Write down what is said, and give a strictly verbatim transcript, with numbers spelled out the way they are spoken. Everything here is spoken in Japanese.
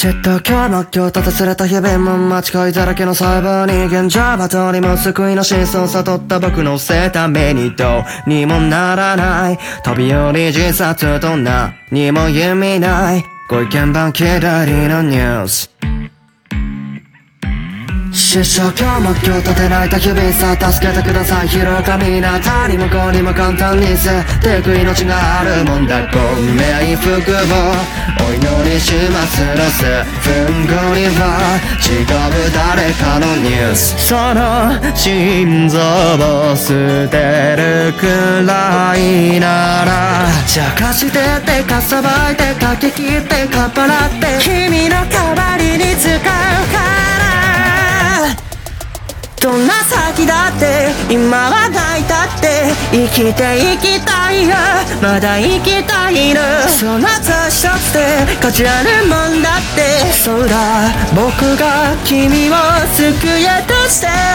嫉妬今日も今日立たされた日々も間違いだらけの細胞に現状はどうにも救いの真相を悟った僕のせいためにどうにもならない飛び降り自殺と何も意味ないご意見番左のニュース失笑今日も今日立てられた日々さ助けてください広かみなたにもこうにも簡単に捨ててく命があるもんだご冥福をお祈りしますら数分後には違う誰かのニュースその心臓を捨てるくらいならじゃかしててかさばいてかき切ってかっぱらって君の代わりに使うからどんな先だって今は泣いたって生きていきたいよまだ生きたいのそんな雑一つで価値あるもんだってそうだ僕が君を救えとして